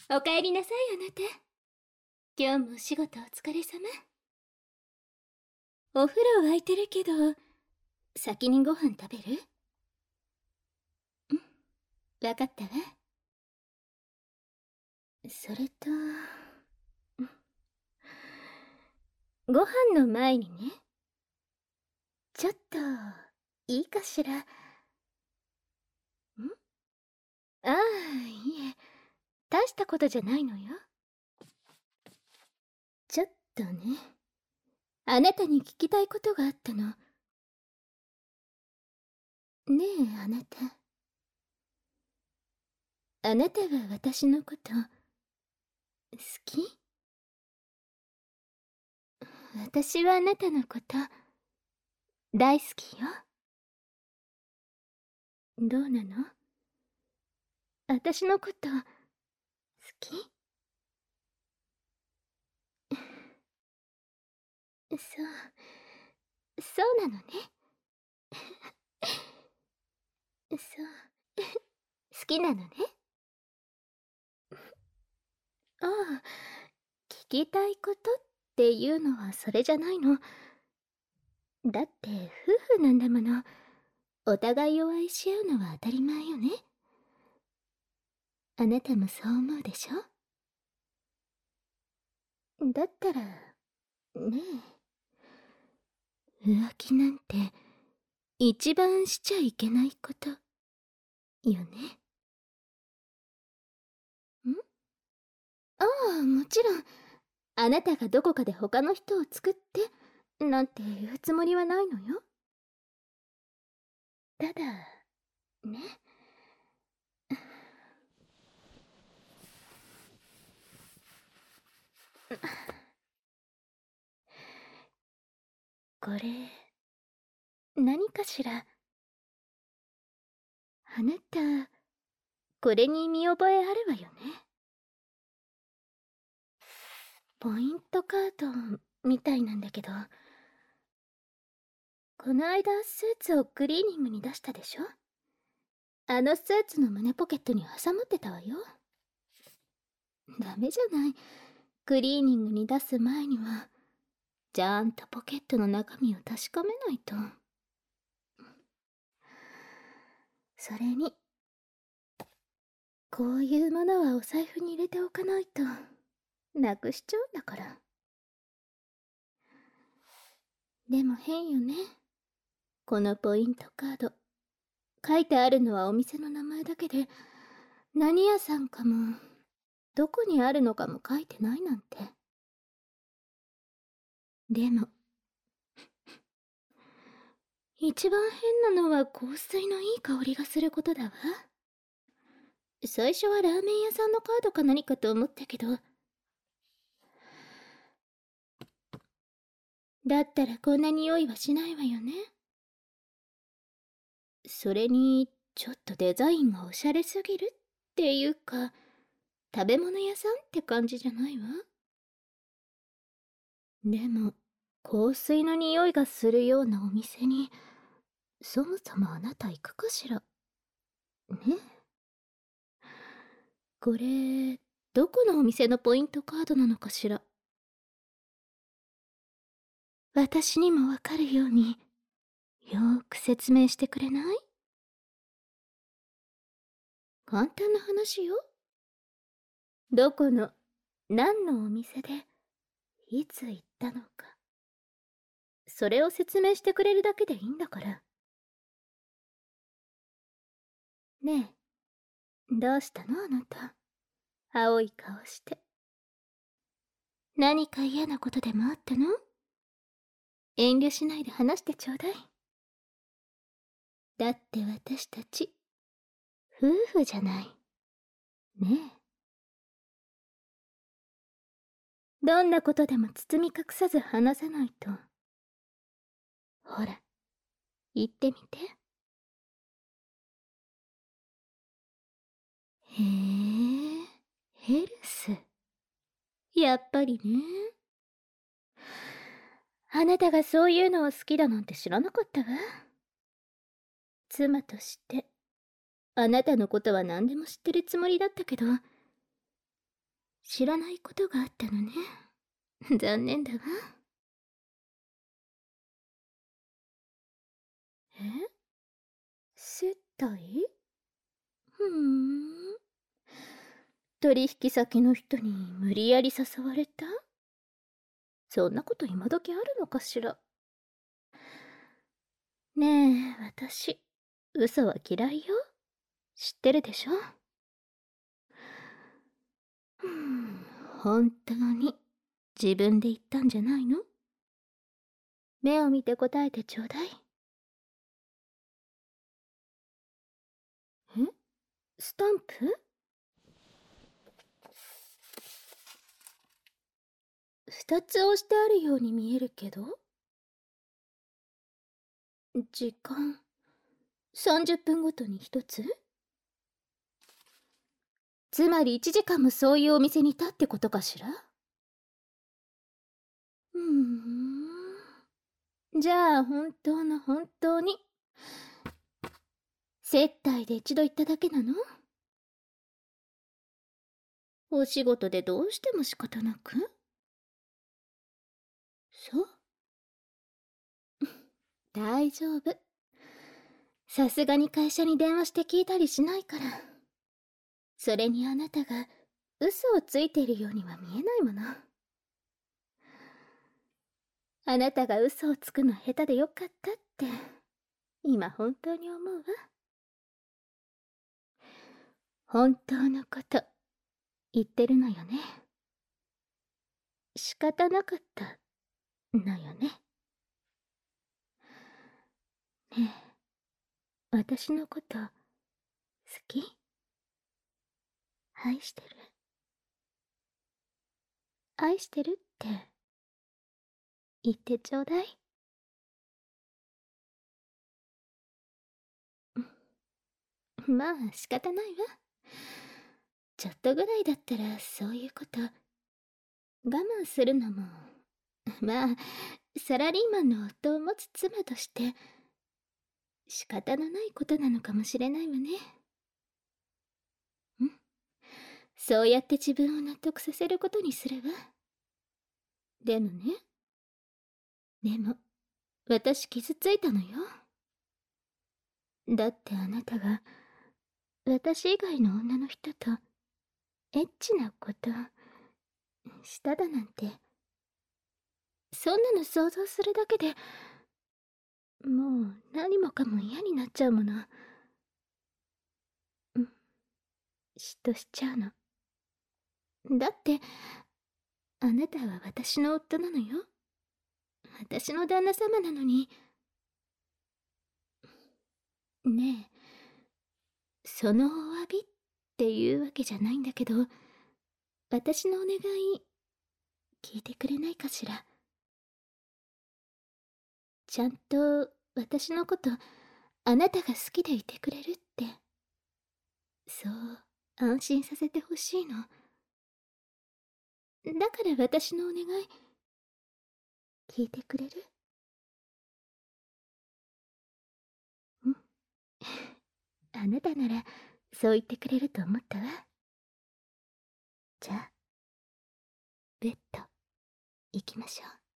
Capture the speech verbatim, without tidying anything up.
おかえりなさい、あなた。今日もお仕事お疲れ様。お風呂沸いてるけど、先にご飯食べる？ん？わかったわ。それと、ご飯の前にね、ちょっと、いいかしら。ん？ああ、いえ、大したことじゃないのよ。ちょっとね、あなたに聞きたいことがあったの。ねえ、あなた。あなたは私のこと、好き？私はあなたのこと、大好きよ。どうなの？私のこと好き？そう、そうなのね。そう、好きなのね。ああ、聞きたいことっていうのはそれじゃないの。だって夫婦なんだもの。お互いを愛し合うのは当たり前よね。あなたもそう思うでしょ？だったら、ねえ、浮気なんて一番しちゃいけないことよね。ん？ああ、もちろん。あなたがどこかで他の人を作ってなんて言うつもりはないのよ。ただね。これ何かしら？あなたこれに見覚えあるわよね。ポイントカードみたいなんだけど、この間スーツをクリーニングに出したでしょ？あのスーツの胸ポケットに挟まってたわよ。ダメじゃない。クリーニングに出す前にはちゃんとポケットの中身を確かめないと。それにこういうものはお財布に入れておかないとなくしちゃうんだから。でも変よね。このポイントカード書いてあるのはお店の名前だけで、何屋さんかもどこにあるのかも書いてないなんて。でも一番変なのは香水のいい香りがすることだわ。最初はラーメン屋さんのカードか何かと思ったけど、だったらこんな匂いはしないわよね。それにちょっとデザインがおしゃれすぎるっていうか、食べ物屋さんって感じじゃないわ。でも香水の匂いがするようなお店にそもそもあなた行くかしらね。これどこのお店のポイントカードなのかしら？私にもわかるようによーく説明してくれない？簡単な話よ。どこの何のお店でいつ行ったのか、それを説明してくれるだけでいいんだから。ねえ、どうしたのあなた、青い顔して。何か嫌なことでもあったの？遠慮しないで話してちょうだい。だって私たち夫婦じゃないねえ。どんなことでも包み隠さず話さないと。ほら言ってみて。へえ、ヘルス。やっぱりね。あなたがそういうのを好きだなんて知らなかったわ。妻としてあなたのことは何でも知ってるつもりだったけど、 知らないことがあったのね。残念だわ。え？接待？ふーん。取引先の人に無理やり誘われた？そんなこと今時あるのかしら。ねえ、私、嘘は嫌いよ。知ってるでしょ？ふーん、本当に自分で言ったんじゃないの？目を見て答えてちょうだい。え？スタンプ？二つ押してあるように見えるけど。時間さんじゅっぷんごとに一つ？つまりいちじかんもそういうお店にいたってことかしら。うーん、じゃあ本当の本当に接待で一度行っただけなの？お仕事でどうしても仕方なく？そう？大丈夫。さすがに会社に電話して聞いたりしないから。それにあなたが嘘をついているようには見えないもの。あなたが嘘をつくの下手でよかったって今本当に思うわ。本当のこと言ってるのよね。仕方なかったのよね。ねえ、私のこと好き？愛してる？愛してるって言ってちょうだい。まあ仕方ないわ。ちょっとぐらいだったらそういうこと我慢するのもまあサラリーマンの夫を持つ妻として仕方のないことなのかもしれないわね。ん？そうやって自分を納得させることにするわ。でもね、でも私傷ついたのよ。だってあなたが私以外の女の人とエッチなことしただなんて、そんなの想像するだけでもう何もかも嫌になっちゃうもの。うん、嫉妬しちゃうの。だってあなたは私の夫なのよ。私の旦那様なのに。ねえ、そのお詫びっていうわけじゃないんだけど、私のお願い聞いてくれないかしら。ちゃんと私のことあなたが好きでいてくれるって、そう安心させてほしいの。だから私のお願い聞いてくれる？ん？あなたならそう言ってくれると思ったわ。じゃあベッド行きましょう。